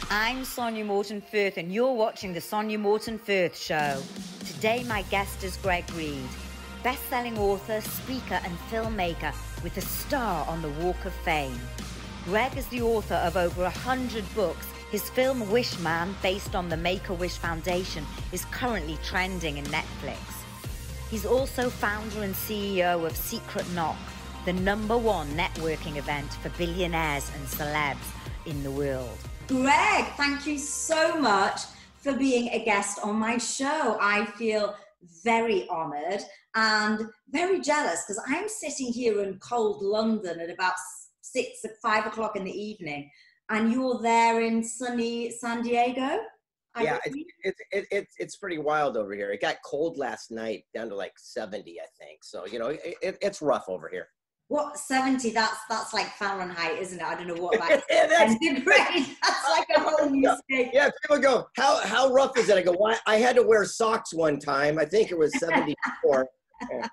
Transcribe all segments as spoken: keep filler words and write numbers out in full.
I'm Sonia Morton Firth, and you're watching The Sonia Morton Firth Show. Today, my guest is Greg Reid, best-selling author, speaker, and filmmaker with a star on the Walk of Fame. Greg is the author of over one hundred books. His film Wish Man, based on the Make-A-Wish Foundation, is currently trending in Netflix. He's also founder and C E O of Secret Knock, the number one networking event for billionaires and celebs in the world. Greg, thank you so much for being a guest on my show. I feel very honored and very jealous because I'm sitting here in cold London at about six, five o'clock in the evening, and you're there in sunny San Diego. I yeah, it's, it's, it, it's, it's pretty wild over here. It got cold last night, down to like seventy, I think. So, you know, it, it, it's rough over here. What, seventy? That's that's like Fahrenheit, isn't it? I don't know what that is. Yeah, that's, that's like a whole new state. Yeah, people go, how how rough is it? I go, well, I had to wear socks one time. I think it was seventy-four. Yeah.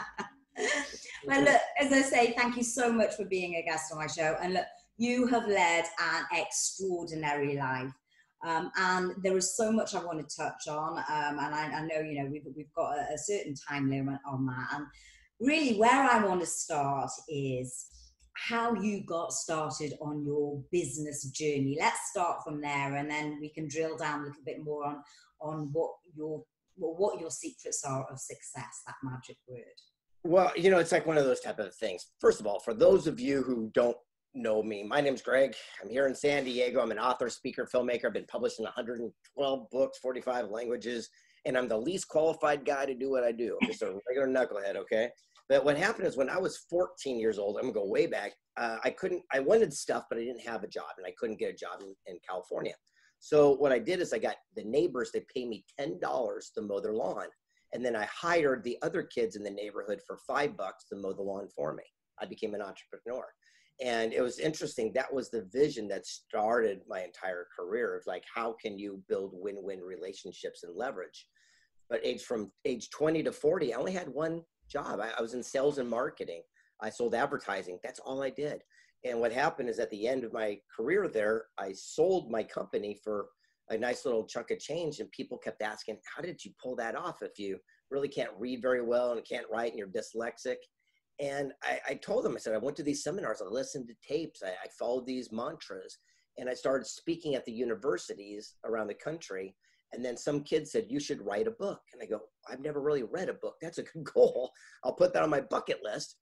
Well, look, as I say, thank you so much for being a guest on my show. And look, you have led an extraordinary life. Um, and there is so much I want to touch on. Um, and I, I know, you know, we've, we've got a, a certain time limit on that. And really where I want to start is how you got started on your business journey. Let's start from there, and then we can drill down a little bit more on, on what your well, what your secrets are of success, that magic word. Well, you know, it's like one of those type of things. First of all, for those of you who don't know me, my name's Greg. I'm here in San Diego. I'm an author, speaker, filmmaker. I've been published in one hundred twelve books, forty-five languages, and I'm the least qualified guy to do what I do. I'm just a regular knucklehead, okay? But what happened is when I was fourteen years old, I'm gonna go way back, uh, I couldn't, I wanted stuff, but I didn't have a job, and I couldn't get a job in, in California. So what I did is I got the neighbors, they pay me ten dollars to mow their lawn. And then I hired the other kids in the neighborhood for five bucks to mow the lawn for me. I became an entrepreneur. And it was interesting. That was the vision that started my entire career of like, how can you build win-win relationships and leverage? But age from age twenty to forty, I only had one job. I, I was in sales and marketing. I sold advertising. That's all I did. And what happened is at the end of my career there, I sold my company for a nice little chunk of change. And people kept asking, how did you pull that off if you really can't read very well and can't write and you're dyslexic? And I, I told them, I said, I went to these seminars, I listened to tapes, I, I followed these mantras, and I started speaking at the universities around the country. And then some kid said, you should write a book. And I go, I've never really read a book. That's a good goal. I'll put that on my bucket list.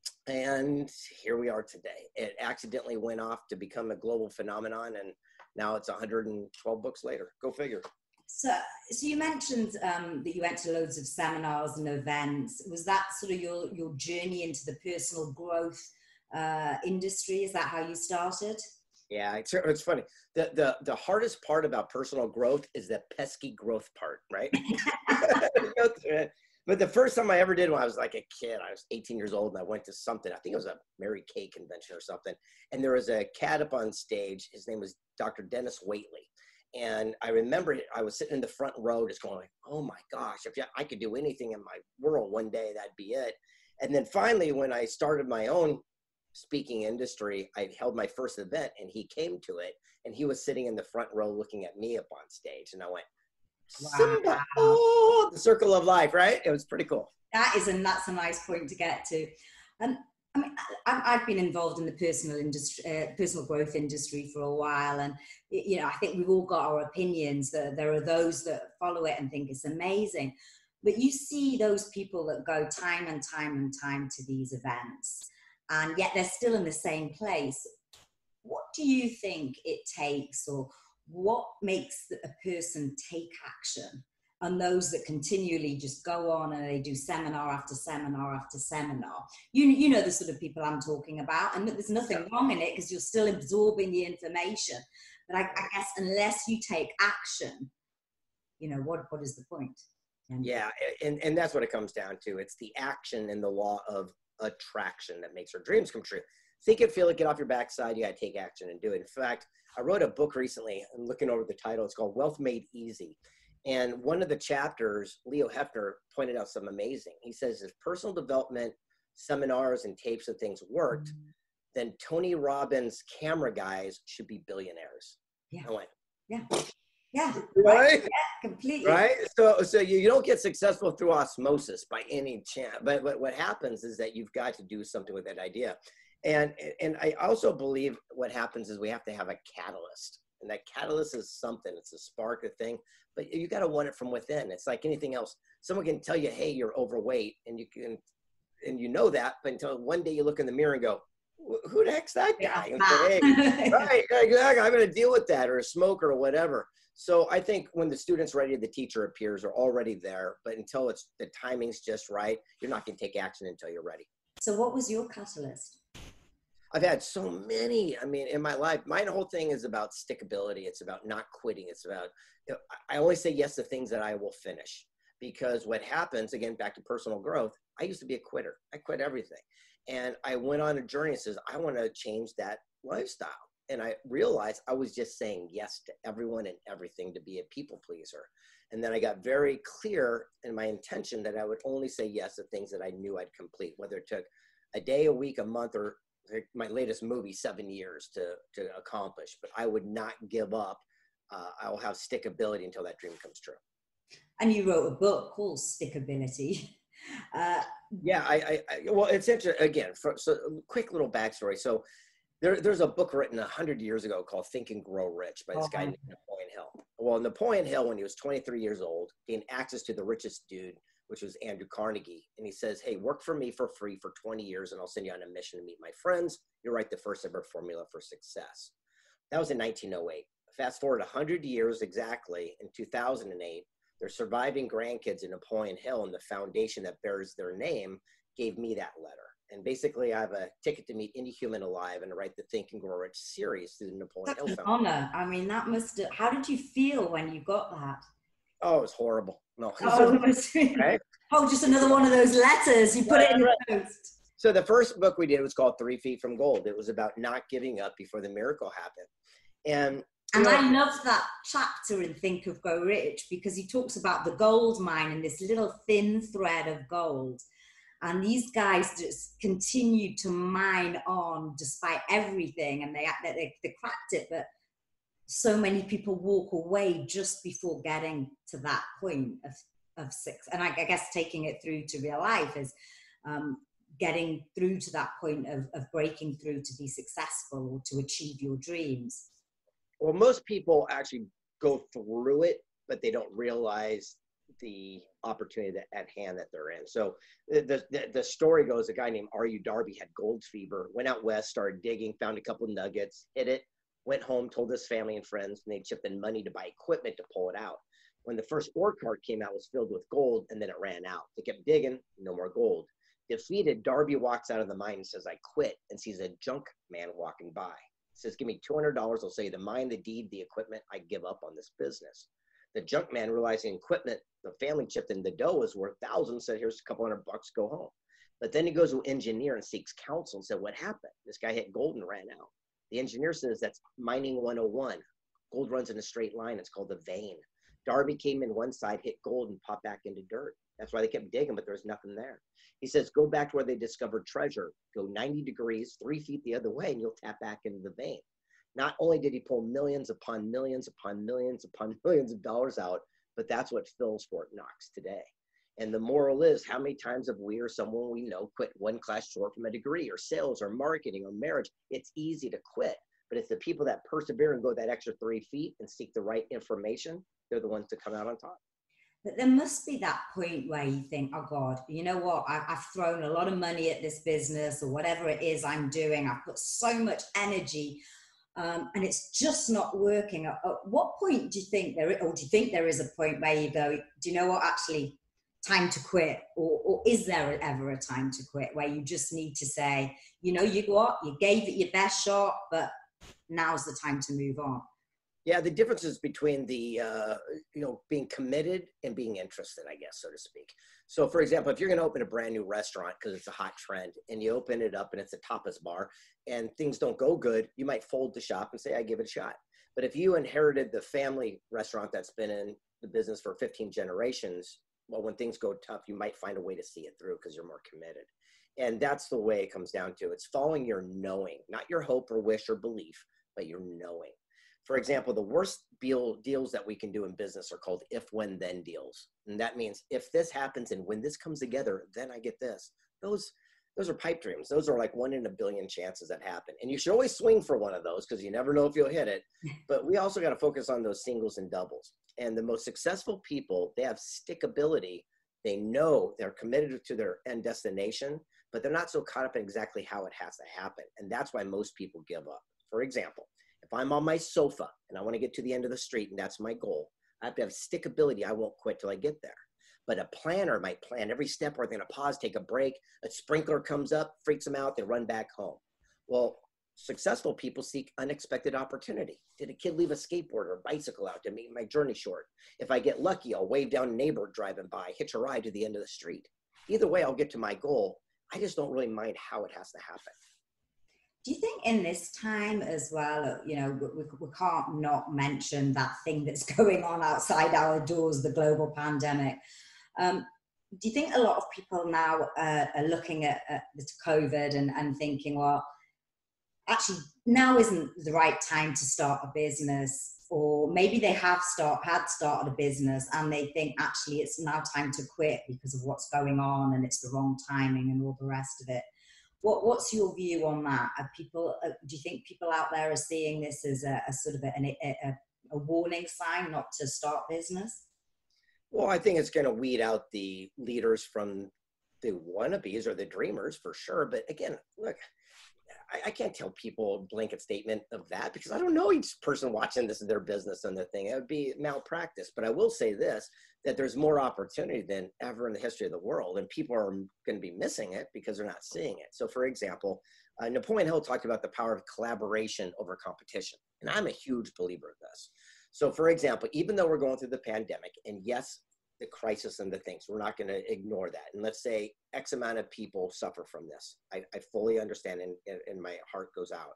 And here we are today. It accidentally went off to become a global phenomenon. And now it's one hundred twelve books later. Go figure. So, so you mentioned um, that you went to loads of seminars and events. Was that sort of your, your journey into the personal growth uh, industry? Is that how you started? Yeah, it's, it's funny. The, the, the hardest part about personal growth is the pesky growth part, right? But the first time I ever did when I was like a kid, I was eighteen years old and I went to something, I think it was a Mary Kay convention or something. And there was a cat up on stage. His name was Doctor Dennis Waitley. And I remember I was sitting in the front row just going, oh my gosh, if I could do anything in my world one day, that'd be it. And then finally, when I started my own speaking industry, I held my first event and he came to it and he was sitting in the front row looking at me up on stage. And I went, Simba, wow. Oh, the circle of life, right? It was pretty cool. That is, and that's a nice point to get to. And I mean, I've been involved in the personal industry, uh, personal growth industry for a while. And, you know, I think we've all got our opinions. That there are those that follow it and think it's amazing. But you see those people that go time and time and time to these events, and yet they're still in the same place. What do you think it takes, or what makes a person take action? And those that continually just go on and they do seminar after seminar after seminar. You, you know the sort of people I'm talking about, and there's nothing wrong in it because you're still absorbing the information. But I, I guess unless you take action, you know, what, what is the point? And yeah, and, and that's what it comes down to. It's the action and the law of attraction that makes our dreams come true. Think it, feel it, get off your backside. You got to take action and do it. In fact, I wrote a book recently. I'm looking over the title. It's called Wealth Made Easy. And one of the chapters, Leo Hefner pointed out some amazing. He says, if personal development seminars and tapes and things worked, mm-hmm. then Tony Robbins' camera guys should be billionaires. Yeah. I went, Yeah. Yeah. Right? Right. Yeah, completely. Right? So, so you, you don't get successful through osmosis by any chance. But, but what happens is that you've got to do something with that idea. And, and I also believe what happens is we have to have a catalyst. And that catalyst is something. It's a spark, a thing. But you got to want it from within. It's like anything else. Someone can tell you, hey, you're overweight. And you can, and you know that. But until one day you look in the mirror and go, who the heck's that guy? And say, hey, right, exactly. I'm going to deal with that, or a smoker or whatever. So I think when the student's ready, the teacher appears, are already there. But until it's the timing's just right, you're not going to take action until you're ready. So what was your catalyst? I've had so many. I mean, in my life, my whole thing is about stickability. It's about not quitting. It's about, you know, I always say yes to things that I will finish. Because what happens, again, back to personal growth, I used to be a quitter. I quit everything. And I went on a journey and says, I want to change that lifestyle. And I realized I was just saying yes to everyone and everything to be a people pleaser. And then I got very clear in my intention that I would only say yes to things that I knew I'd complete, whether it took a day, a week, a month, or my latest movie, seven years to, to accomplish. But I would not give up. Uh, I will have stickability until that dream comes true. And you wrote a book called Stickability. Uh, yeah, I, I, I, well, it's interesting. Again, for, so quick little backstory. So there, there's a book written a hundred years ago called Think and Grow Rich by this guy named Napoleon Hill. Well, Napoleon Hill, when he was twenty-three years old, gained access to the richest dude, which was Andrew Carnegie. And he says, hey, work for me for free for twenty years and I'll send you on a mission to meet my friends. You'll write the first ever formula for success. That was in nineteen oh eight. Fast forward one hundred years exactly, in two thousand eight, their surviving grandkids in Napoleon Hill and the foundation that bears their name gave me that letter. And basically I have a ticket to meet any human alive and to write the Think and Grow Rich series through the Napoleon That's Hill an Foundation. honor. I mean, that must have, how did you feel when you got that? Oh, it was horrible. No. Oh, it was, right? Oh, just another one of those letters. You put right, it in right. the post. So the first book we did was called Three Feet from Gold. It was about not giving up before the miracle happened. And And know, I love that chapter in Think of Grow Rich because he talks about the gold mine and this little thin thread of gold. And these guys just continue to mine on despite everything. And they, they, they cracked it, but so many people walk away just before getting to that point of, of six. And I, I guess taking it through to real life is um, getting through to that point of, of breaking through to be successful or to achieve your dreams. Well, most people actually go through it, but they don't realize the opportunity that, at hand that they're in. So the, the, the story goes, a guy named R U Darby had gold fever, went out west, started digging, found a couple of nuggets, hit it, went home, told his family and friends, and they chipped in money to buy equipment to pull it out. When the first ore cart came out, it was filled with gold, and then it ran out. They kept digging, no more gold. Defeated, Darby walks out of the mine and says, I quit, and sees a junk man walking by. Says, give me two hundred dollars. I'll say the mine, the deed, the equipment. I give up on this business. The junk man, realizing equipment, the family chipped in the dough was worth thousands, said, here's a couple hundred bucks, go home. But then he goes to an engineer and seeks counsel and said, what happened? This guy hit gold and ran out. The engineer says, that's mining one oh one. Gold runs in a straight line. It's called a vein. Darby came in one side, hit gold, and popped back into dirt. That's why they kept digging, but there was nothing there. He says, go back to where they discovered treasure. Go ninety degrees, three feet the other way, and you'll tap back into the vein. Not only did he pull millions upon millions upon millions upon millions of dollars out, but that's what fills Fort Knox today. And the moral is, how many times have we or someone we know quit one class short from a degree or sales or marketing or marriage? It's easy to quit, but it's the people that persevere and go that extra three feet and seek the right information. They're the ones that come out on top. But there must be that point where you think, oh God, you know what? I, I've thrown a lot of money at this business or whatever it is I'm doing. I've put so much energy um, and it's just not working. At, at what point do you think there, or do you think there is a point where you go, do you know what, actually time to quit? Or, or is there ever a time to quit where you just need to say, you know, you what, you gave it your best shot, but now's the time to move on? Yeah, the differences between the, uh, you know, being committed and being interested, I guess, so to speak. So, for example, if you're going to open a brand new restaurant because it's a hot trend and you open it up and it's a tapas bar and things don't go good, you might fold the shop and say, I give it a shot. But if you inherited the family restaurant that's been in the business for fifteen generations, well, when things go tough, you might find a way to see it through because you're more committed. And that's the way it comes down to. It's following your knowing, not your hope or wish or belief, but your knowing. For example, the worst deal, deals that we can do in business are called if, when, then deals. And that means if this happens and when this comes together, then I get this. Those, those are pipe dreams. Those are like one in a billion chances that happen. And you should always swing for one of those because you never know if you'll hit it. But we also got to focus on those singles and doubles. And the most successful people, they have stickability. They know they're committed to their end destination, but they're not so caught up in exactly how it has to happen. And that's why most people give up. For example, if I'm on my sofa and I want to get to the end of the street and that's my goal, I have to have stickability. I won't quit till I get there. But a planner might plan every step where they're going to pause, take a break. A sprinkler comes up, freaks them out, they run back home. Well, successful people seek unexpected opportunity. Did a kid leave a skateboard or a bicycle out to make my journey short? If I get lucky, I'll wave down a neighbor driving by, hitch a ride to the end of the street. Either way, I'll get to my goal. I just don't really mind how it has to happen. Do you think in this time as well, you know, we, we can't not mention that thing that's going on outside our doors, the global pandemic. Um, do you think a lot of people now uh, are looking at, at this COVID and, and thinking, well, actually now isn't the right time to start a business, or maybe they have start, had started a business and they think actually it's now time to quit because of what's going on and it's the wrong timing and all the rest of it. What, what's your view on that? Are people, uh, do you think people out there are seeing this as a, a sort of a, a, a, a warning sign not to start business? Well, I think it's going to weed out the leaders from the wannabes or the dreamers for sure. But again, look, I, I can't tell people a blanket statement of that because I don't know each person watching this is their business and their thing. It would be malpractice. But I will say this, that there's more opportunity than ever in the history of the world. And people are going to be missing it because they're not seeing it. So for example, uh, Napoleon Hill talked about the power of collaboration over competition. And I'm a huge believer of this. So for example, even though we're going through the pandemic, and yes, the crisis and the things, we're not going to ignore that. And let's say X amount of people suffer from this. I, I fully understand, and, and my heart goes out.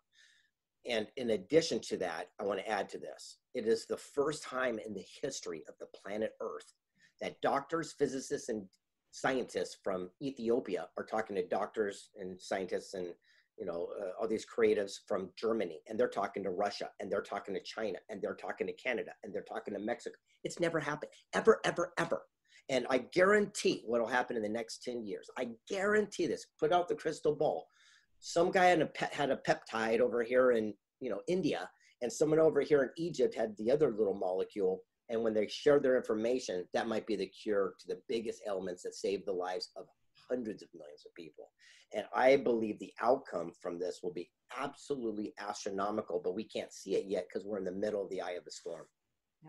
And in addition to that, I want to add to this. It is the first time in the history of the planet Earth that doctors, physicists, and scientists from Ethiopia are talking to doctors and scientists and you know, uh, all these creatives from Germany, and they're talking to Russia, and they're talking to China, and they're talking to Canada, and they're talking to Mexico. It's never happened, ever, ever, ever. And I guarantee what will happen in the next ten years. I guarantee this. Put out the crystal ball. Some guy had a, pe- had a peptide over here in you know India, and someone over here in Egypt had the other little molecule. And when they shared their information, that might be the cure to the biggest ailments that save the lives of hundreds of millions of people. And I believe the outcome from this will be absolutely astronomical, but we can't see it yet because we're in the middle of the eye of the storm. Yeah.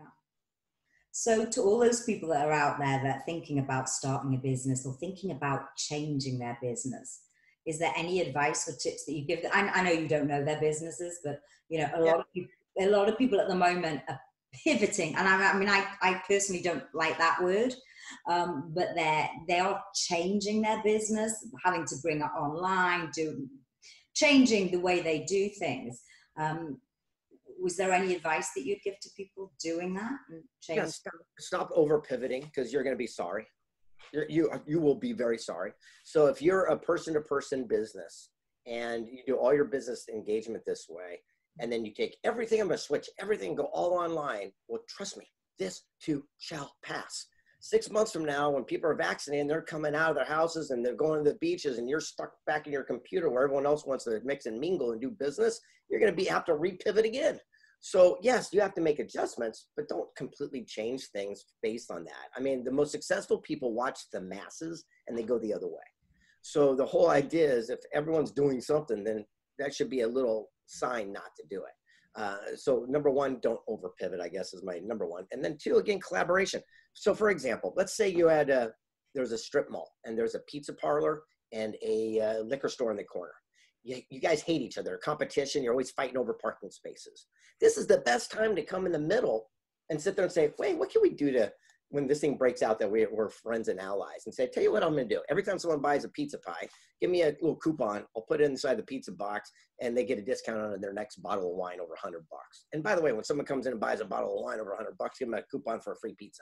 So to all those people that are out there that are thinking about starting a business or thinking about changing their business, is there any advice or tips that you give them? I, I know you don't know their businesses, but you know, a yeah. lot of people, a lot of people at the moment are pivoting. And I, I mean, I, I personally don't like that word. Um, but they're, they are changing their business, having to bring it online, do, changing the way they do things. Um, was there any advice that you'd give to people doing that? And change? Yeah, stop, stop over pivoting because you're going to be sorry. You're, you, you will be very sorry. So if you're a person-to-person business and you do all your business engagement this way, and then you take everything, I'm going to switch everything, go all online. Well, trust me, this too shall pass. Six months from now, when people are vaccinated and they're coming out of their houses and they're going to the beaches and you're stuck back in your computer where everyone else wants to mix and mingle and do business, you're going to be have to repivot again. So yes, you have to make adjustments, but don't completely change things based on that. I mean, the most successful people watch the masses and they go the other way. So the whole idea is if everyone's doing something, then that should be a little sign not to do it. Uh, so number one, don't over pivot, I guess is my number one. And then two, again, collaboration. So for example, let's say you had a, there's a strip mall and there's a pizza parlor and a uh, liquor store in the corner. You, you guys hate each other, competition, you're always fighting over parking spaces. This is the best time to come in the middle and sit there and say, wait, what can we do to, when this thing breaks out that we, we're friends and allies, and say, tell you what I'm going to do. Every time someone buys a pizza pie, give me a little coupon. I'll put it inside the pizza box and they get a discount on their next bottle of wine over a hundred bucks. And by the way, when someone comes in and buys a bottle of wine over a hundred bucks, give them a coupon for a free pizza.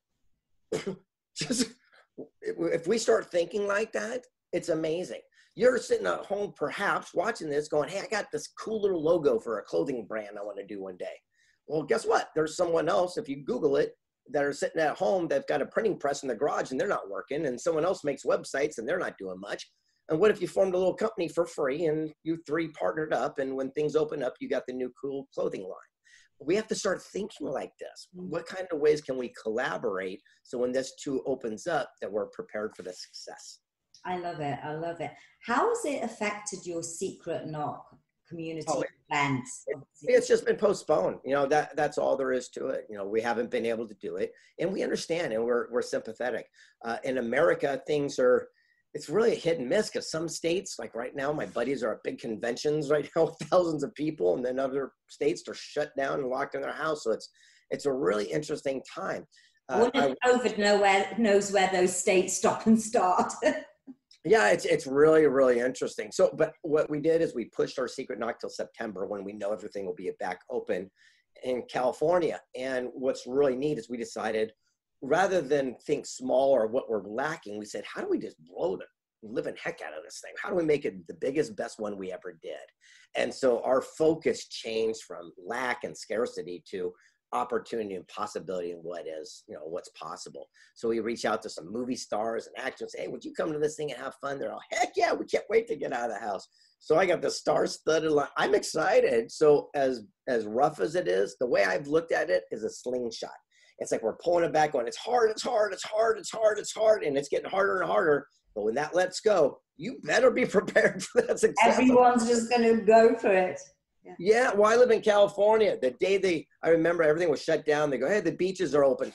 Just, if we start thinking like that, it's amazing. You're sitting at home, perhaps watching this going, hey, I got this cool little logo for a clothing brand I want to do one day. Well, guess what? There's someone else, if you Google it, that are sitting at home, they've got a printing press in the garage and they're not working, and someone else makes websites and they're not doing much. And what if you formed a little company for free and you three partnered up, and when things open up, you got the new cool clothing line? We have to start thinking like this. What kind of ways can we collaborate so when this too opens up that we're prepared for the success? I love it. I love it. How has it affected your Secret Knock community oh, events? It, it's just been postponed. You know, that that's all there is to it. You know, we haven't been able to do it, and we understand, and we're we're sympathetic. Uh, in America, things are, it's really a hit and miss, because some states, like right now, my buddies are at big conventions right now with thousands of people, and then other states are shut down and locked in their house. So it's it's a really interesting time. Uh, I wonder if COVID nowhere, knows where those states stop and start. Yeah, it's it's really, really interesting. So, but what we did is we pushed our Secret Knock till September, when we know everything will be back open in California. And what's really neat is we decided, rather than think small or what we're lacking, we said, how do we just blow the living heck out of this thing? How do we make it the biggest, best one we ever did? And so our focus changed from lack and scarcity to opportunity and possibility and what is, you know, what's possible. So we reach out to some movie stars and actors and say, hey, would you come to this thing and have fun? They're all, heck yeah, we can't wait to get out of the house. So I got the star-studded line. I'm excited. So as, as rough as it is, the way I've looked at it is a slingshot. It's like we're pulling it back on. It's hard, it's hard, it's hard, it's hard, it's hard, and it's getting harder and harder. But when that lets go, you better be prepared for that success. Everyone's just going to go for it. Yeah. yeah, well, I live in California. The day they, I remember everything was shut down. They go, hey, the beaches are open.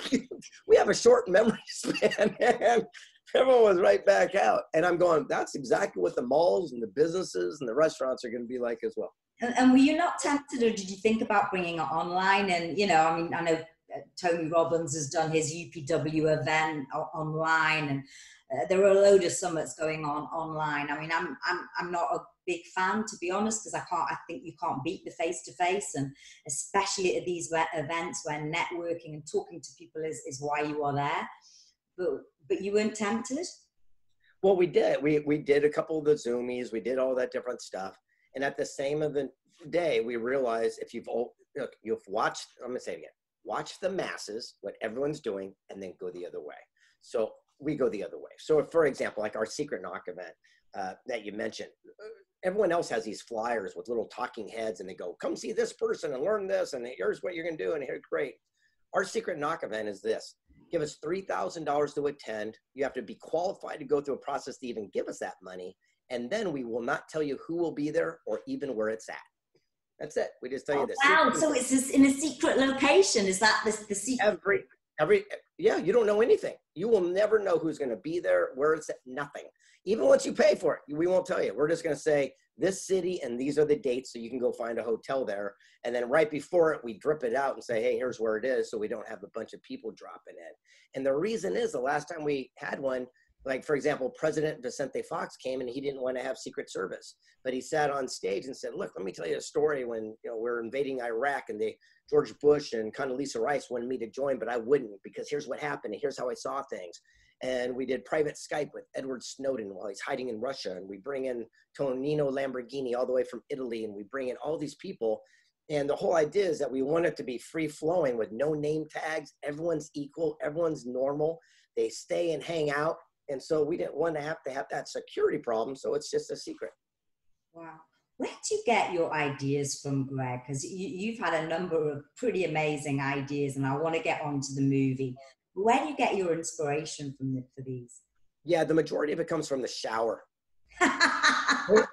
We have a short memory span, and everyone was right back out. And I'm going, that's exactly what the malls and the businesses and the restaurants are going to be like as well. And, and were you not tempted, or did you think about bringing it online? And, you know, I mean, I know Tony Robbins has done his U P W event online, and uh, there are a load of summits going on online. I mean, I'm I'm I'm not a big fan, to be honest, because I can't. I think you can't beat the face to face, and especially at these events where networking and talking to people is is why you are there. But but you weren't tempted? Well, we did. We we did a couple of the Zoomies. We did all that different stuff, and at the same of the day, we realized if you've look, you've watched. I'm gonna say it again. Watch the masses, what everyone's doing, and then go the other way. So we go the other way. So for example, like our Secret Knock event uh, that you mentioned, everyone else has these flyers with little talking heads, and they go, come see this person and learn this, and here's what you're gonna do, and here's great. Our Secret Knock event is this. Give us three thousand dollars to attend. You have to be qualified to go through a process to even give us that money, and then we will not tell you who will be there or even where it's at. That's it. We just tell you oh, this. Wow. So it's just in a secret location. Is that the, the secret? Every, every, yeah, you don't know anything. You will never know who's going to be there, where it's at, nothing. Even once you pay for it, we won't tell you. We're just going to say this city and these are the dates, so you can go find a hotel there. And then right before it, we drip it out and say, hey, here's where it is, so we don't have a bunch of people dropping in. And the reason is the last time we had one, like, for example, President Vicente Fox came and he didn't want to have Secret Service, but he sat on stage and said, look, let me tell you a story when, you know, we're invading Iraq and they, George Bush and Condoleezza Rice wanted me to join, but I wouldn't, because here's what happened and here's how I saw things. And we did private Skype with Edward Snowden while he's hiding in Russia. And we bring in Tonino Lamborghini all the way from Italy, and we bring in all these people. And the whole idea is that we want it to be free flowing with no name tags. Everyone's equal, everyone's normal. They stay and hang out. And so we didn't want to have to have that security problem. So it's just a secret. Wow. Where do you get your ideas from, Greg? Because you, you've had a number of pretty amazing ideas, and I want to get on to the movie. Where do you get your inspiration from the, for these? Yeah, the majority of it comes from the shower. Well,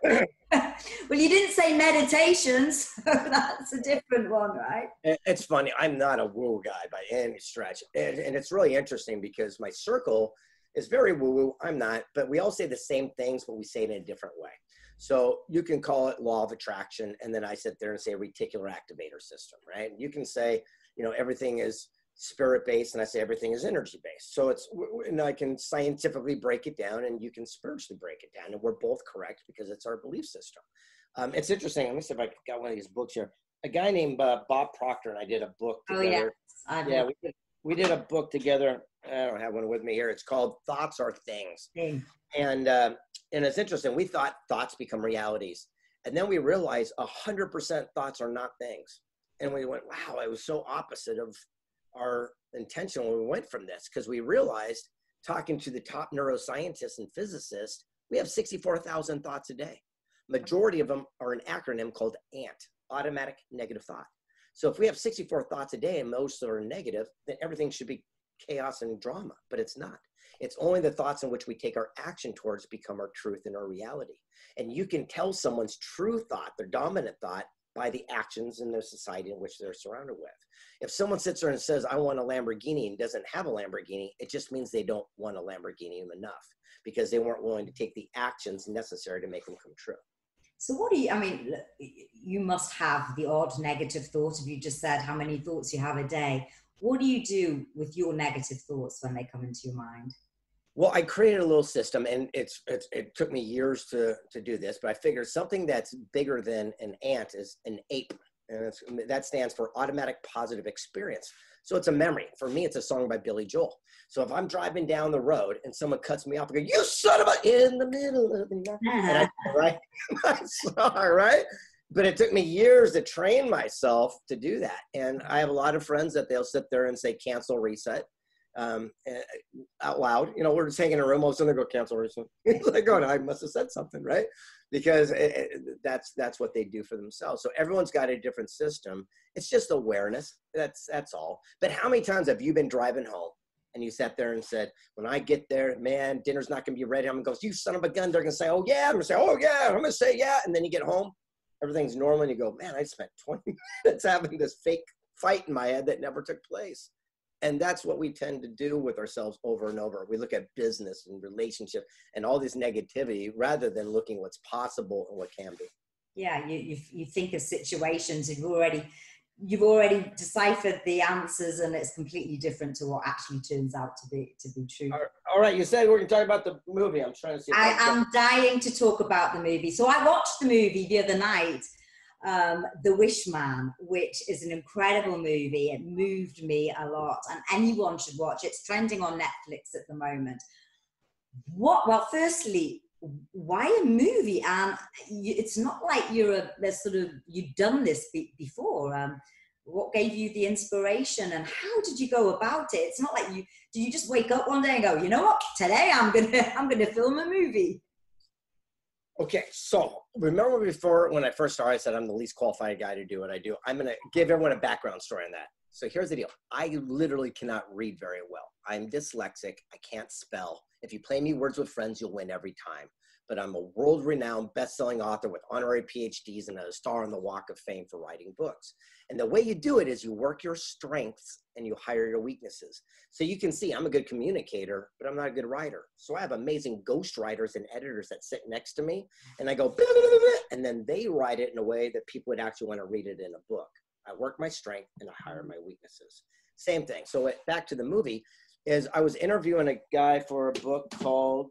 you didn't say meditations. That's a different one, right? It's funny. I'm not a woo guy by any stretch. And, and it's really interesting because my circle is very woo-woo. I'm not, but we all say the same things, but we say it in a different way. So you can call it law of attraction, and then I sit there and say reticular activator system, right? You can say, you know, everything is spirit-based, and I say everything is energy-based. So it's, and I can scientifically break it down, and you can spiritually break it down, and we're both correct because it's our belief system. Um, it's interesting. Let me see if I got one of these books here. A guy named uh, Bob Proctor and I did a book together. Oh, yeah. Yeah, we did, we did a book together. I don't have one with me here. It's called Thoughts Are Things. Mm. And, uh, and it's interesting. We thought thoughts become realities. And then we realized one hundred percent thoughts are not things. And we went, wow, it was so opposite of our intention when we went from this, because we realized, talking to the top neuroscientists and physicists, we have sixty-four thousand thoughts a day. Majority of them are an acronym called ANT, automatic negative thought. So if we have sixty-four thoughts a day and most are negative, then everything should be chaos and drama, but it's not. It's only the thoughts in which we take our action towards become our truth and our reality. And you can tell someone's true thought, their dominant thought, by the actions in the society in which they're surrounded with. If someone sits there and says, I want a Lamborghini, and doesn't have a Lamborghini, it just means they don't want a Lamborghini enough, because they weren't willing to take the actions necessary to make them come true. So what do you, I mean, you must have the odd negative thought. If you just said how many thoughts you have a day, what do you do with your negative thoughts when they come into your mind? Well, I created a little system, and it's, it's it took me years to, to do this, but I figured something that's bigger than an ant is an APE, and it's, that stands for automatic positive experience. So it's a memory. For me, it's a song by Billy Joel. So if I'm driving down the road and someone cuts me off, I go, you son of a, in the middle of the night. And I, right? My song, right? But it took me years to train myself to do that. And I have a lot of friends that they'll sit there and say, cancel, reset. Um, out loud, you know, we're just hanging in a room, all of a sudden they go, cancel, reset. Like, oh, no, I must have said something, right? Because it, it, that's that's what they do for themselves. So everyone's got a different system. It's just awareness. That's that's all. But how many times have you been driving home and you sat there and said, when I get there, man, dinner's not going to be ready. I'm going to go, you son of a gun. They're going to say, oh, yeah. I'm going to say, oh, yeah. I'm going to say, yeah. And then you get home, everything's normal. And you go, man, I spent twenty minutes having this fake fight in my head that never took place. And that's what we tend to do with ourselves over and over. We look at business and relationship and all this negativity rather than looking what's possible and what can be. Yeah, you you, you think of situations, you've already you've already deciphered the answers, and it's completely different to what actually turns out to be to be true. All right, you said we're going to talk about the movie. I'm trying to see. If I am dying to talk about the movie. So I watched the movie the other night. Um, The Wish Man, which is an incredible movie. It moved me a lot, and anyone should watch it. It's trending on Netflix at the moment. What? Well, firstly, why a movie? And you, it's not like you're a there's sort of you've done this be, before. Um, what gave you the inspiration, and how did you go about it? It's not like you do you just wake up one day and go, you know what? Today I'm gonna I'm gonna film a movie. Okay, so remember before when I first started, I said I'm the least qualified guy to do what I do. I'm going to give everyone a background story on that. So here's the deal. I literally cannot read very well. I'm dyslexic. I can't spell. If you play me Words with Friends, you'll win every time. But I'm a world-renowned best-selling author with honorary P H Ds and a star on the Walk of Fame for writing books. And the way you do it is you work your strengths and you hire your weaknesses. So you can see I'm a good communicator, but I'm not a good writer. So I have amazing ghostwriters and editors that sit next to me, and I go, blah, blah, blah, blah, and then they write it in a way that people would actually want to read it in a book. I work my strength and I hire my weaknesses. Same thing. So back to the movie is I was interviewing a guy for a book called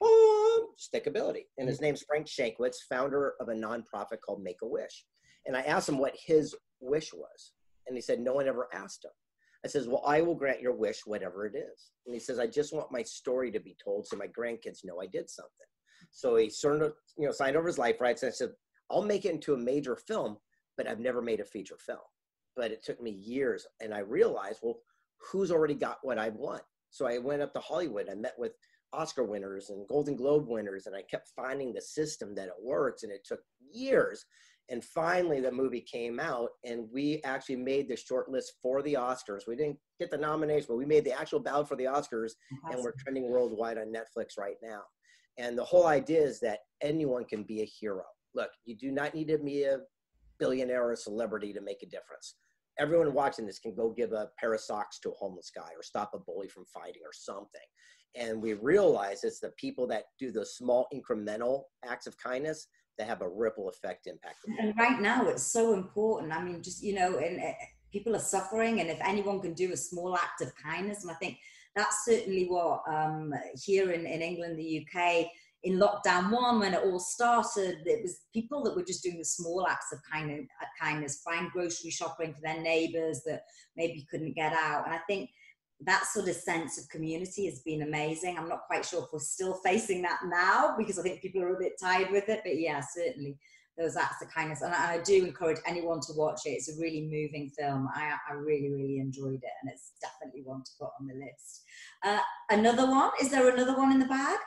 um, Stickability. And his name's Frank Shankwitz, founder of a nonprofit called Make-A-Wish. And I asked him what his wish was. And he said, no one ever asked him. I says, well, I will grant your wish, whatever it is. And he says, I just want my story to be told so my grandkids know I did something. So he sort of, you know, signed over his life rights. And I said, I'll make it into a major film, but I've never made a feature film. But it took me years. And I realized, well, who's already got what I want? So I went up to Hollywood. I met with Oscar winners and Golden Globe winners, and I kept finding the system that it works, and it took years. And finally the movie came out, and we actually made the short list for the Oscars. We didn't get the nomination, but we made the actual ballot for the Oscars. Awesome. And we're trending worldwide on Netflix right now. And the whole idea is that anyone can be a hero. Look, you do not need to be a billionaire or a celebrity to make a difference. Everyone watching this can go give a pair of socks to a homeless guy or stop a bully from fighting or something. And we realize it's the people that do those small incremental acts of kindness that have a ripple effect impact. And right now it's so important. I mean, just, you know, and uh, people are suffering, and if anyone can do a small act of kindness, and I think that's certainly what um, here in, in England, the U K, in lockdown one, when it all started, it was people that were just doing the small acts of kindness, kindness, buying grocery shopping for their neighbors that maybe couldn't get out. And I think that sort of sense of community has been amazing. I'm not quite sure if we're still facing that now, because I think people are a bit tired with it, but yeah, certainly. those acts of kindness. And I, I do encourage anyone to watch it. It's a really moving film. I, I really, really enjoyed it, and it's definitely one to put on the list. Uh, another one? Is there another one in the bag?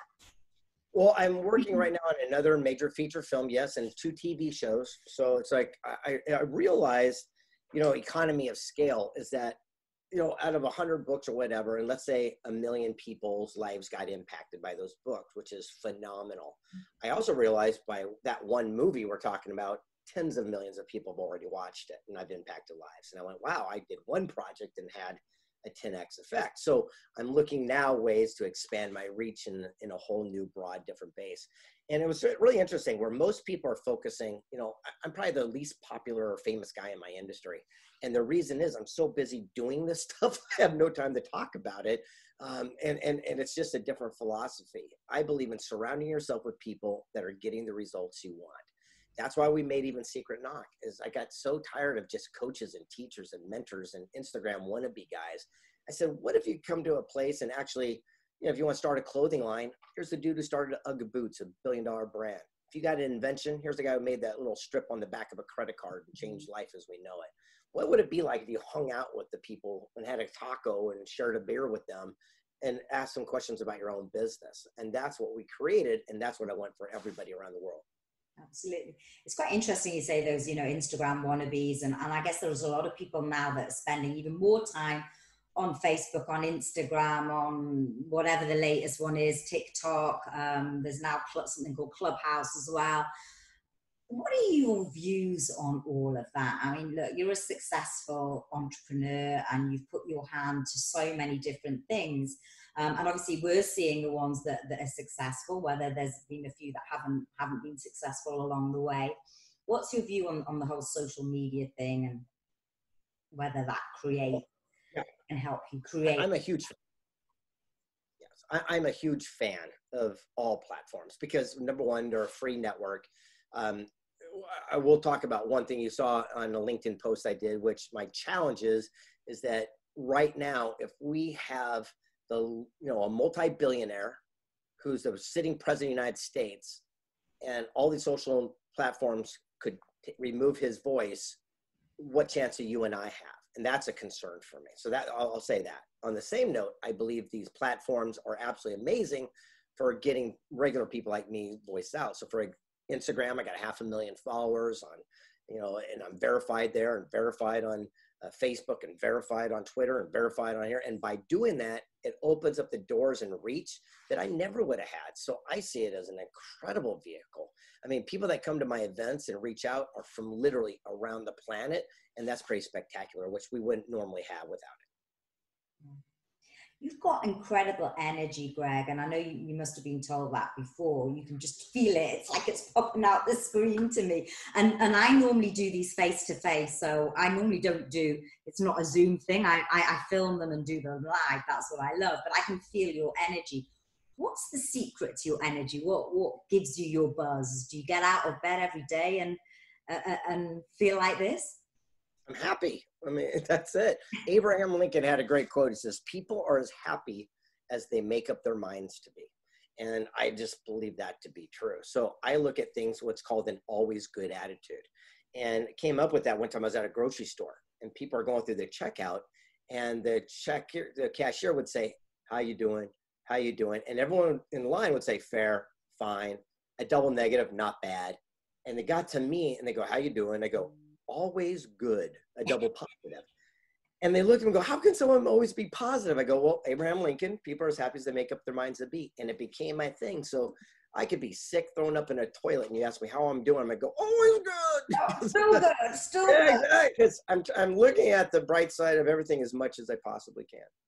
Well, I'm working right now on another major feature film, yes, and two T V shows. So it's like I, I realized, you know, economy of scale is that, you know, out of a hundred books or whatever, and let's say a million people's lives got impacted by those books, which is phenomenal. I also realized by that one movie we're talking about, tens of millions of people have already watched it, and I've impacted lives. And I went, wow, I did one project and had a ten X effect. So I'm looking now ways to expand my reach in, in a whole new broad different base. And it was really interesting where most people are focusing, you know, I'm probably the least popular or famous guy in my industry. And the reason is I'm so busy doing this stuff, I have no time to talk about it. Um, and, and, and it's just a different philosophy. I believe in surrounding yourself with people that are getting the results you want. That's why we made even Secret Knock, is I got so tired of just coaches and teachers and mentors and Instagram wannabe guys. I said, what if you come to a place and actually, you know, if you want to start a clothing line, here's the dude who started Ugg Boots, a billion dollar brand. If you got an invention, here's the guy who made that little strip on the back of a credit card and changed life as we know it. What would it be like if you hung out with the people and had a taco and shared a beer with them and asked them questions about your own business? And that's what we created. And that's what I want for everybody around the world. Absolutely. It's quite interesting you say those, you know, Instagram wannabes. And, and I guess there's a lot of people now that are spending even more time on Facebook, on Instagram, on whatever the latest one is, TikTok. Um, there's now something called Clubhouse as well. What are your views on all of that? I mean, look, you're a successful entrepreneur and you've put your hand to so many different things. Um, and obviously we're seeing the ones that, that are successful, whether there's been a few that haven't, haven't been successful along the way. What's your view on, on the whole social media thing and whether that creates yeah. can help you create? I'm a huge yes, I, I'm a huge fan of all platforms because number one, they're a free network. Um, I will talk about one thing you saw on a LinkedIn post I did, which my challenge is, is that right now, if we have the, you know, a multi-billionaire who's the sitting president of the United States and all these social platforms could t- remove his voice, what chance do you and I have? And that's a concern for me. So that I'll, I'll say that. On the same note, I believe these platforms are absolutely amazing for getting regular people like me voiced out. So for Instagram, I got half a million followers on, you know, and I'm verified there and verified on uh, Facebook and verified on Twitter and verified on here. And by doing that, it opens up the doors and reach that I never would have had. So I see it as an incredible vehicle. I mean, people that come to my events and reach out are from literally around the planet. And that's pretty spectacular, which we wouldn't normally have without it. You've got incredible energy, Greg, and I know you, you must have been told that before. You can just feel it. It's like it's popping out the screen to me. And and I normally do these face-to-face, so I normally don't do, it's not a Zoom thing. I, I, I film them and do them live. That's what I love, but I can feel your energy. What's the secret to your energy? What what gives you your buzz? Do you get out of bed every day and uh, and feel like this? I'm happy. I mean, that's it. Abraham Lincoln had a great quote. He says, people are as happy as they make up their minds to be. And I just believe that to be true. So I look at things, what's called an always good attitude. And came up with that one time I was at a grocery store and people are going through the checkout and the check, the cashier would say, how you doing? How you doing? And everyone in line would say, fair, fine, a double negative, not bad. And they got to me and they go, how you doing? I go, always good, a double positive. And they looked at me and go, how can someone always be positive? I go, well, Abraham Lincoln, people are as happy as they make up their minds to be. And it became my thing. So I could be sick, thrown up in a toilet, and you ask me how I'm doing. I go, always good. Oh, still good, still yeah, good. exactly. Because I'm, I'm looking at the bright side of everything as much as I possibly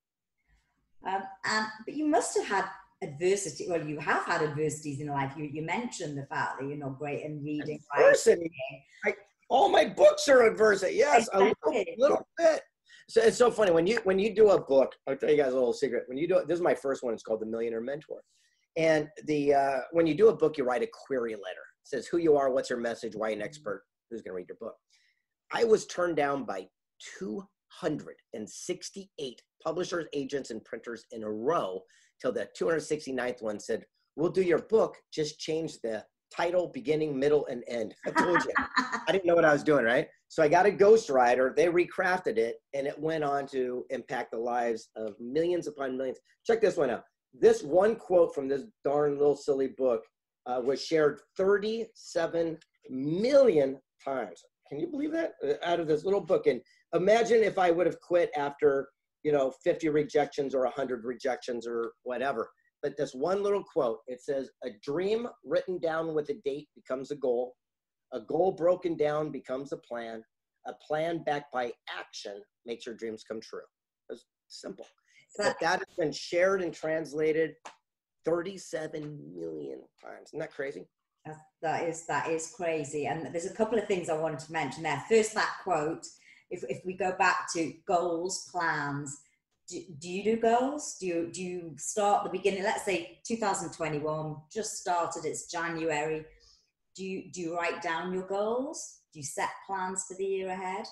can. Um, um, but you must have had adversity. Well, you have had adversities in life. You, you mentioned the fact that you're not great in reading. Adversity. I, all my books are adversity. Yes, exactly. a little, little bit. So it's so funny when you when you do a book. I'll tell you guys a little secret. When you do it, this is my first one. It's called The Millionaire Mentor. And the uh, when you do a book, you write a query letter. It says who you are, what's your message, why an expert, who's going to read your book. I was turned down by two hundred sixty-eight publishers, agents, and printers in a row till the two hundred sixty-ninth one said, we'll do your book, just change the title, beginning, middle, and end. I told you. I didn't know what I was doing, right? So I got a ghostwriter. They recrafted it, and it went on to impact the lives of millions upon millions. Check this one out. This one quote from this darn little silly book uh, was shared thirty-seven million times. Can you believe that? Out of this little book. And imagine if I would have quit after, you know, fifty rejections or one hundred rejections or whatever. But this one little quote, it says, a dream written down with a date becomes a goal. A goal broken down becomes a plan. A plan backed by action makes your dreams come true. It's simple. But that has been shared and translated thirty-seven million times. Isn't that crazy? That is, that is crazy. And there's a couple of things I wanted to mention there. First, that quote, if, if we go back to goals, plans, do, do you do goals? Do you, do you start the beginning? Let's say two thousand twenty-one, just started, it's January. Do you, do you write down your goals? Do you set plans for the year ahead?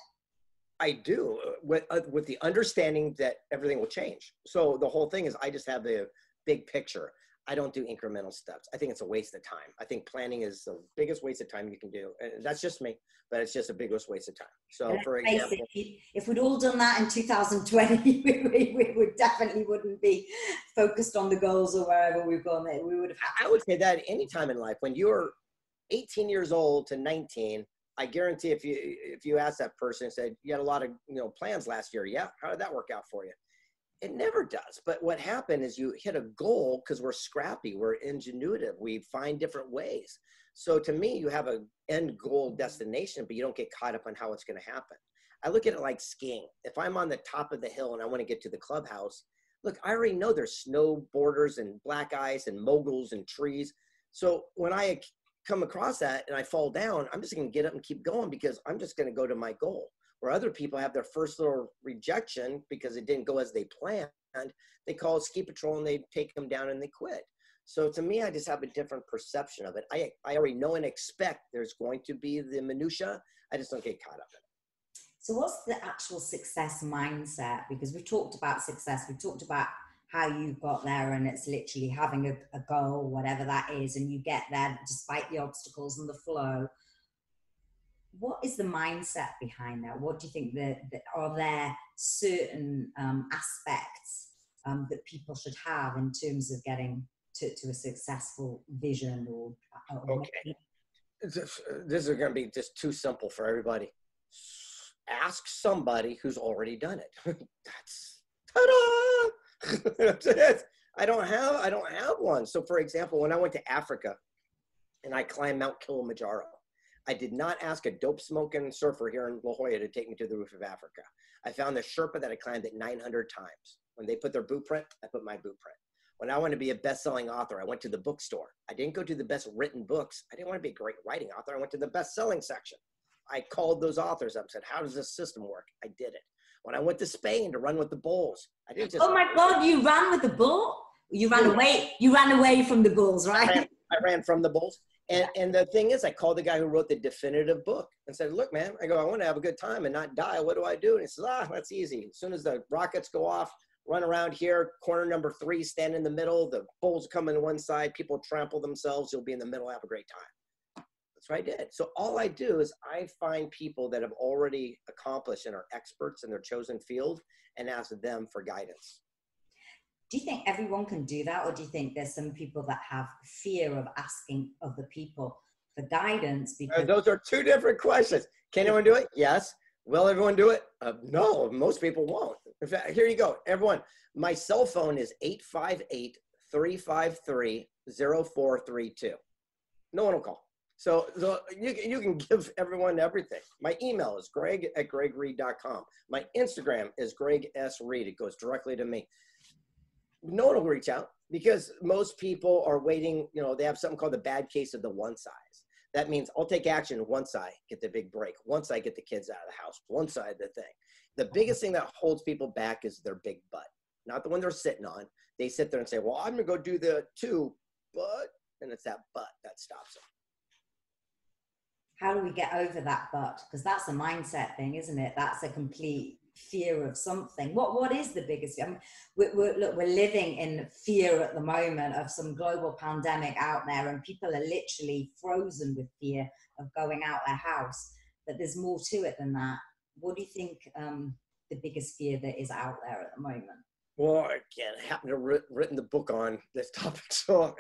I do, with, uh, with the understanding that everything will change. So the whole thing is I just have the big picture. I don't do incremental steps. I think it's a waste of time. I think planning is the biggest waste of time you can do. And that's just me, but it's just a biggest waste of time. So and for example, it, if we'd all done that in two thousand twenty, we, we, we would definitely wouldn't be focused on the goals or wherever we've gone. We would have had I would say that any time in life, when you're eighteen years old to nineteen, I guarantee if you, if you ask that person and said, you had a lot of, you know, plans last year. Yeah. How did that work out for you? It never does. But what happened is you hit a goal because we're scrappy, we're ingenuitive, we find different ways. So to me, you have an end goal destination, but you don't get caught up on how it's going to happen. I look at it like skiing. If I'm on the top of the hill and I want to get to the clubhouse, look, I already know there's snow borders and black ice and moguls and trees. So when I come across that and I fall down, I'm just going to get up and keep going because I'm just going to go to my goal. Where other people have their first little rejection because it didn't go as they planned, they call ski patrol and they take them down and they quit. So to me, I just have a different perception of it. I, I already know and expect there's going to be the minutia. I just don't get caught up in it. So what's the actual success mindset? Because we've talked about success. We've talked about how you got there, and it's literally having a, a goal, whatever that is, and you get there despite the obstacles and the flow. What is the mindset behind that? What do you think that, that are there certain um, aspects um, that people should have in terms of getting to, to a successful vision? Or, or okay, this, this is going to be just too simple for everybody. Ask somebody who's already done it. That's ta-da! I don't have I don't have one. So for example, when I went to Africa and I climbed Mount Kilimanjaro, I did not ask a dope smoking surfer here in La Jolla to take me to the roof of Africa. I found the Sherpa that I climbed it nine hundred times. When they put their boot print, I put my boot print. When I wanted to be a best-selling author, I went to the bookstore. I didn't go to the best written books. I didn't want to be a great writing author. I went to the best-selling section. I called those authors up and said, how does this system work? I did it. When I went to Spain to run with the bulls, I didn't just- Oh my God, you ran with the bull? You ran away, you ran away from the bulls, right? I ran, I ran from the bulls. And, and the thing is, I called the guy who wrote the definitive book and said, look, man, I go, I want to have a good time and not die. What do I do? And he says, ah, that's easy. As soon as the rockets go off, run around here, corner number three, stand in the middle. The bulls come in one side, people trample themselves. You'll be in the middle, have a great time. That's what I did. So all I do is I find people that have already accomplished and are experts in their chosen field and ask them for guidance. Do you think everyone can do that? Or do you think there's some people that have fear of asking other people for guidance? Because uh, those are two different questions. Can anyone do it? Yes. Will everyone do it? Uh, no, most people won't. In fact, here you go. Everyone, my cell phone is eight five eight, three five three, zero four three two. No one will call. So, so you, you can give everyone everything. My email is greg at greg reid dot com. My Instagram is Greg S. Reid. It goes directly to me. No one will reach out because most people are waiting. You know, they have something called the bad case of the one size. That means I'll take action once I get the big break, once I get the kids out of the house, once I the thing. The biggest thing that holds people back is their big butt, not the one they're sitting on. They sit there and say, well, I'm going to go do the two, but, and it's that butt that stops them. How do we get over that butt? Because that's a mindset thing, isn't it? That's a complete fear of something. What what is the biggest? I mean, we're, we're, look, we're living in fear at the moment of some global pandemic out there, and people are literally frozen with fear of going out their house. But there's more to it than that. What do you think um, the biggest fear that is out there at the moment? Well, again, I happen to have written the book on this topic, so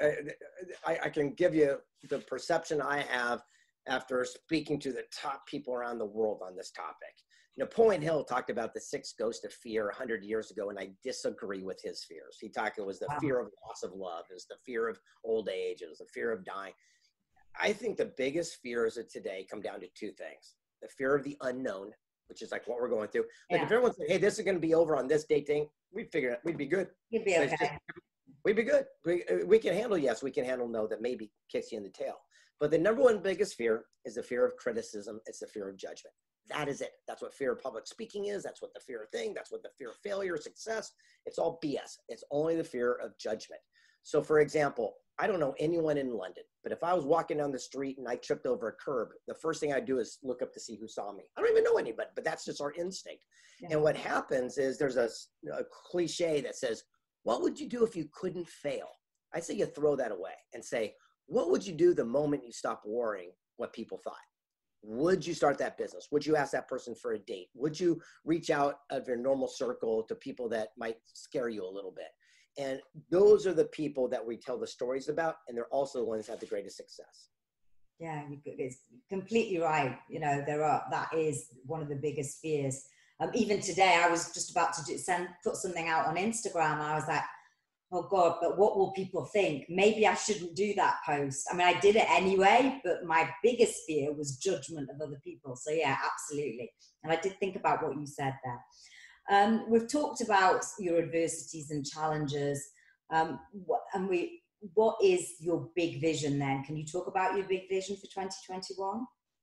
I, I can give you the perception I have after speaking to the top people around the world on this topic. Napoleon Hill talked about the six ghosts of fear a hundred years ago, and I disagree with his fears. He talked, it was the fear of loss of love, it was the fear of old age, it was the fear of dying. I think the biggest fears of today come down to two things. The fear of the unknown, which is like what we're going through. Like yeah. If everyone said, hey, this is going to be over on this date thing, we'd figure it, we'd be good. You'd be okay. Just, we'd be good. We, we can handle yes, we can handle no, that maybe kicks you in the tail. But the number one biggest fear is the fear of criticism. It's the fear of judgment. That is it. That's what fear of public speaking is. That's what the fear of thing. That's what the fear of failure, success. It's all B S. It's only the fear of judgment. So for example, I don't know anyone in London, but if I was walking down the street and I tripped over a curb, the first thing I do is look up to see who saw me. I don't even know anybody, but that's just our instinct. Yeah. And what happens is there's a, a cliche that says, what would you do if you couldn't fail? I say you throw that away and say, what would you do the moment you stop worrying what people thought? Would you start that business? Would you ask that person for a date? Would you reach out of your normal circle to people that might scare you a little bit? And those are the people that we tell the stories about, and they're also the ones that have the greatest success. Yeah, it's completely right. You know, there are, that is one of the biggest fears. Um, even today, I was just about to do, send, put something out on Instagram, and I was like, oh God, but what will people think? Maybe I shouldn't do that post. I mean, I did it anyway, but my biggest fear was judgment of other people. So yeah, absolutely. And I did think about what you said there. Um, we've talked about your adversities and challenges. Um, what, and we, what is your big vision then? Can you talk about your big vision for twenty twenty-one?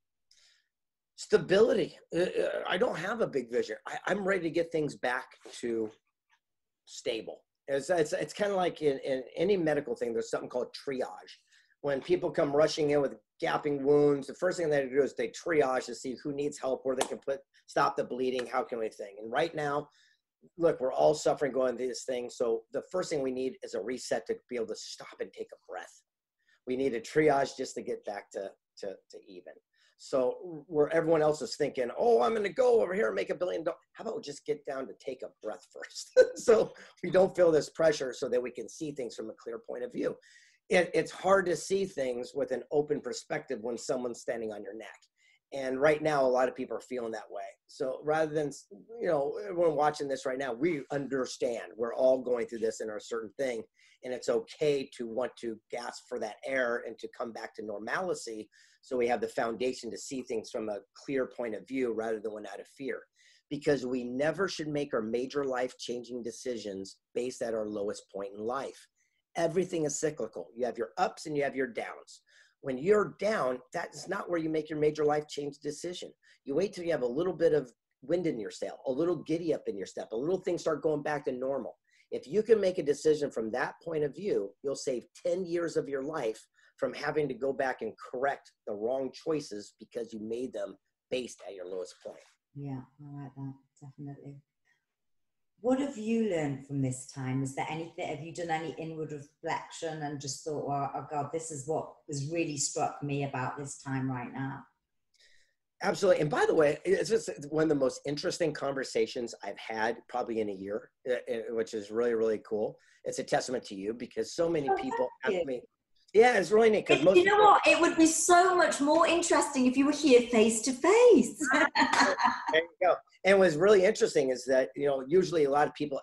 Stability. Uh, I don't have a big vision. I, I'm ready to get things back to stable. It's, it's, it's kind of like in, in any medical thing, there's something called triage. When people come rushing in with gaping wounds, the first thing they do is they triage to see who needs help, where they can put, stop the bleeding, how can we think? And right now, look, we're all suffering going through this thing. So the first thing we need is a reset to be able to stop and take a breath. We need a triage just to get back to, to, to even. So where everyone else is thinking, oh, I'm going to go over here and make a billion dollars. How about we just get down to take a breath first? So we don't feel this pressure so that we can see things from a clear point of view. It, it's hard to see things with an open perspective when someone's standing on your neck. And right now, a lot of people are feeling that way. So rather than, you know, everyone watching this right now, we understand we're all going through this in our certain thing. And it's okay to want to gasp for that air and to come back to normalcy. So we have the foundation to see things from a clear point of view rather than one out of fear. Because we never should make our major life-changing decisions based at our lowest point in life. Everything is cyclical. You have your ups and you have your downs. When you're down, that's not where you make your major life change decision. You wait till you have a little bit of wind in your sail, a little giddy up in your step, a little things start going back to normal. If you can make a decision from that point of view, you'll save ten years of your life from having to go back and correct the wrong choices because you made them based at your lowest point. Yeah, I like that, definitely. What have you learned from this time? Is there anything, have you done any inward reflection and just thought, well, oh God, this is what has really struck me about this time right now? Absolutely. And by the way, it's just one of the most interesting conversations I've had probably in a year, which is really, really cool. It's a testament to you because so many oh, people ask me. Yeah, it's really neat. It, most you know people, what? It would be so much more interesting if you were here face to face. There you go. And what's really interesting is that, you know, usually a lot of people,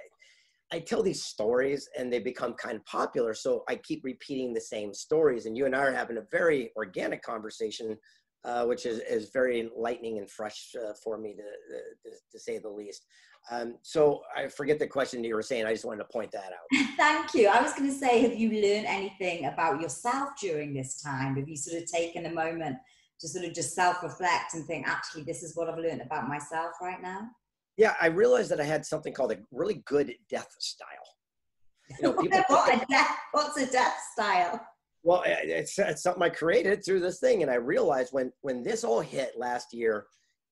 I tell these stories and they become kind of popular. So I keep repeating the same stories. And you and I are having a very organic conversation, uh, which is, is very enlightening and fresh uh, for me, to, to, to say the least. Um, so I forget the question that you were saying. I just wanted to point that out. Thank you. I was going to say, have you learned anything about yourself during this time? Have you sort of taken a moment to sort of just self-reflect and think, actually, this is what I've learned about myself right now? Yeah, I realized that I had something called a really good death style. You know, people what a death, what's a death style? Well, it's, it's something I created through this thing. And I realized when, when this all hit last year, and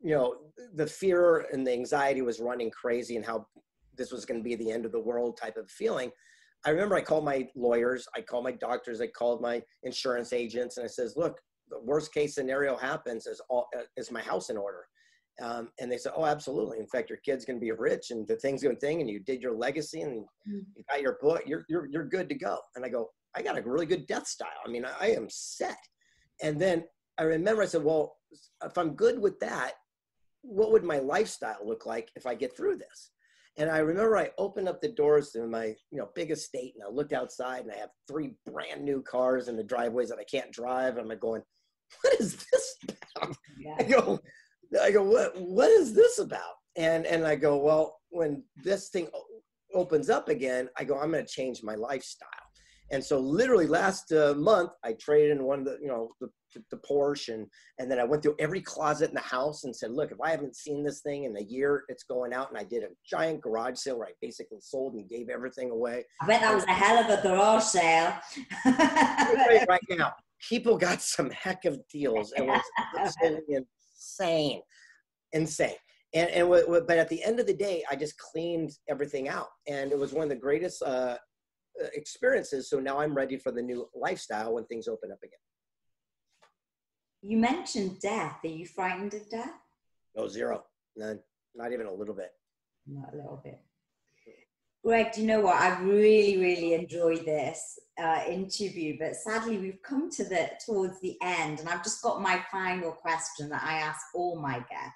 you know, the fear and the anxiety was running crazy and how this was going to be the end of the world type of feeling. I remember I called my lawyers, I called my doctors, I called my insurance agents, and I says, look, the worst case scenario happens is all, is my house in order. Um, and they said, oh, absolutely. In fact, your kid's going to be rich and the thing's going to thing, and you did your legacy and you got your book, you're, you're, you're good to go. And I go, I got a really good death style. I mean, I, I am set. And then I remember I said, well, if I'm good with that, what would my lifestyle look like if I get through this? And I remember I opened up the doors to my, you know, big estate, and I looked outside and I have three brand new cars in the driveways that I can't drive. And I'm like going, what is this about? Yeah. I go, I go, what, what is this about? And, and I go, well, when this thing opens up again, I go, I'm going to change my lifestyle. And so literally last uh, month, I traded in one of the, you know, the, the Porsche. And, and then I went through every closet in the house and said, look, if I haven't seen this thing in a year, it's going out. And I did a giant garage sale where I basically sold and gave everything away. I bet that was a hell of a garage sale. Right now, people got some heck of deals. It was absolutely insane, insane. And, and w- w- but at the end of the day, I just cleaned everything out. And it was one of the greatest uh, experiences. So now I'm ready for the new lifestyle when things open up again. You mentioned death. Are you frightened of death? No, zero. None. Not even a little bit. Not a little bit. Greg, do you know what? I really, really enjoyed this uh, interview, but sadly we've come to the towards the end, and I've just got my final question that I ask all my guests.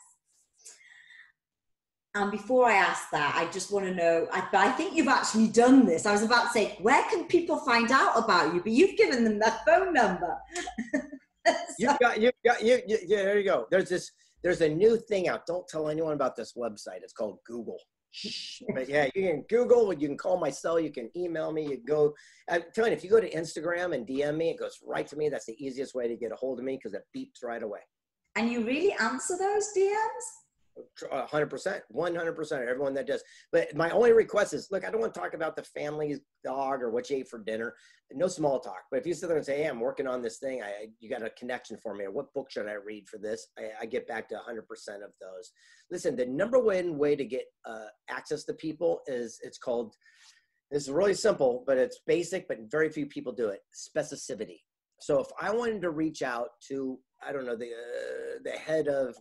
And before I ask that, I just want to know, I, I think you've actually done this. I was about to say, where can people find out about you? But you've given them their phone number. so, you got, you got, you, you, yeah, there you go. There's this, there's a new thing out. Don't tell anyone about this website. It's called Google. But yeah, you can Google, you can call my cell, you can email me, you go, I'm telling you, if you go to Instagram and D M me, it goes right to me. That's the easiest way to get a hold of me because it beeps right away. And you really answer those D Ms? one hundred percent, one hundred percent, everyone that does. But my only request is, look, I don't want to talk about the family's dog or what you ate for dinner. No small talk. But if you sit there and say, hey, I'm working on this thing, I, you got a connection for me, or what book should I read for this? I, I get back to one hundred percent of those. Listen, the number one way to get uh, access to people is, it's called, this is really simple, but it's basic, but very few people do it, specificity. So if I wanted to reach out to, I don't know, the uh, the head of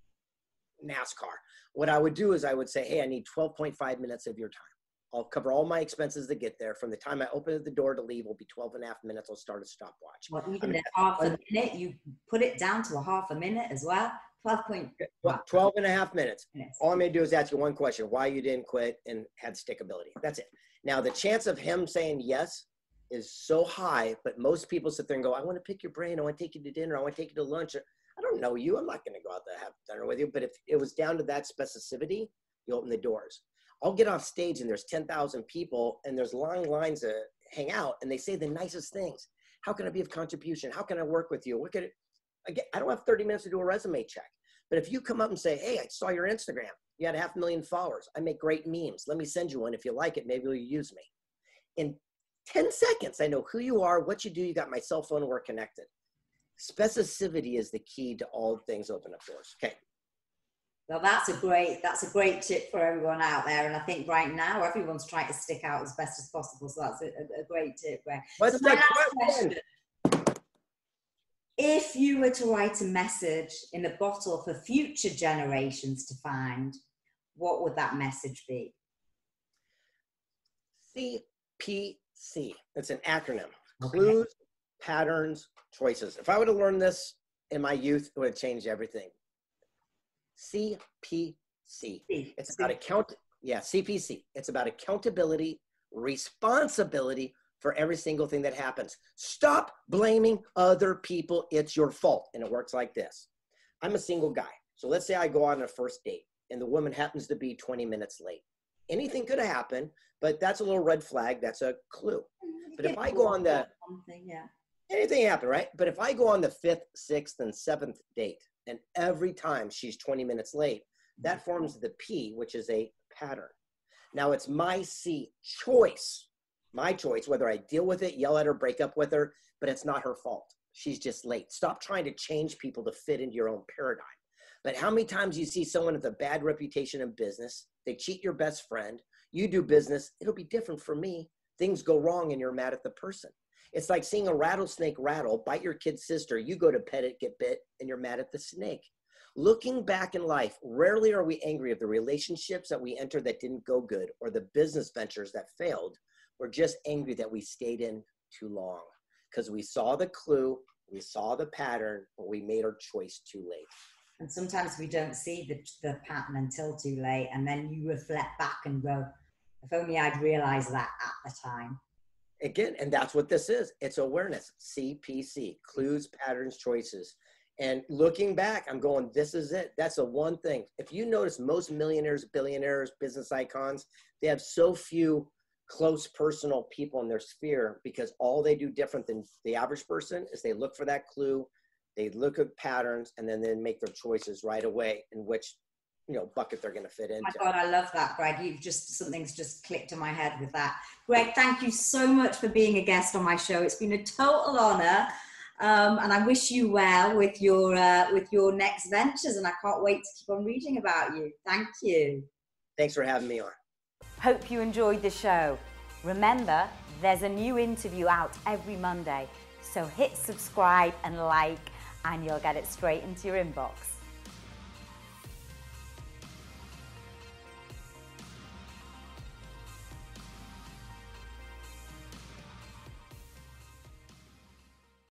NASCAR, what I would do is I would say, hey, I need twelve point five minutes of your time. I'll cover all my expenses to get there. From the time I open the door to leave will be twelve and a half minutes. I'll start a stopwatch. Well, even at half a minute, you put it down to a half a minute as well. twelve point five. twelve and a half minutes. minutes. All I'm going to do is ask you one question, why you didn't quit and had stickability. That's it. Now, the chance of him saying yes is so high, but most people sit there and go, I want to pick your brain. I want to take you to dinner. I want to take you to lunch. I don't know you. I'm not going to go out there and have dinner with you. But if it was down to that specificity, you open the doors. I'll get off stage and there's ten thousand people and there's long lines to hang out and they say the nicest things. How can I be of contribution? How can I work with you? What could it, again, I don't have thirty minutes to do a resume check. But if you come up and say, hey, I saw your Instagram. You had a half million followers. I make great memes. Let me send you one. If you like it, maybe you'll use me. In ten seconds, I know who you are, what you do. You got my cell phone, we're connected. Specificity is the key to all things open up doors. Okay. Well, that's a great, that's a great tip for everyone out there. And I think right now everyone's trying to stick out as best as possible. So that's a, a great tip. Greg. What's so my the last question? question? If you were to write a message in a bottle for future generations to find, what would that message be? C P C. It's an acronym. Okay. Clues, patterns, choices. If I would have learned this in my youth, it would have changed everything. C P C. It's about account. Yeah, C P C. It's about accountability, responsibility for every single thing that happens. Stop blaming other people. It's your fault. And it works like this. I'm a single guy. So let's say I go on a first date and the woman happens to be twenty minutes late. Anything could have happened, but that's a little red flag. That's a clue. But if I go on the, yeah. anything happen, right? But if I go on the fifth, sixth, and seventh date, and every time she's twenty minutes late, that forms the P, which is a pattern. Now it's my C, choice, my choice, whether I deal with it, yell at her, break up with her, but it's not her fault. She's just late. Stop trying to change people to fit into your own paradigm. But how many times you see someone with a bad reputation in business, they cheat your best friend, you do business, it'll be different for me. Things go wrong and you're mad at the person. It's like seeing a rattlesnake rattle, bite your kid's sister, you go to pet it, get bit, and you're mad at the snake. Looking back in life, rarely are we angry of the relationships that we entered that didn't go good or the business ventures that failed. We're just angry that we stayed in too long because we saw the clue, we saw the pattern, but we made our choice too late. And sometimes we don't see the, the pattern until too late. And then you reflect back and go, if only I'd realized that at the time. Again, and that's what this is. It's awareness, C P C, clues, patterns, choices. And looking back, I'm going, this is it. That's the one thing. If you notice, most millionaires, billionaires, business icons, they have so few close personal people in their sphere because all they do different than the average person is they look for that clue, they look at patterns, and then they make their choices right away in which, you know, bucket they're going to fit into. My God, I love that, Greg. You've just, something's just clicked in my head with that. Greg, thank you so much for being a guest on my show. It's been a total honor. Um, and I wish you well with your uh, with your next ventures, and I can't wait to keep on reading about you. Thank you. Thanks for having me on. Hope you enjoyed the show. Remember, there's a new interview out every Monday, so hit subscribe and like, and you'll get it straight into your inbox.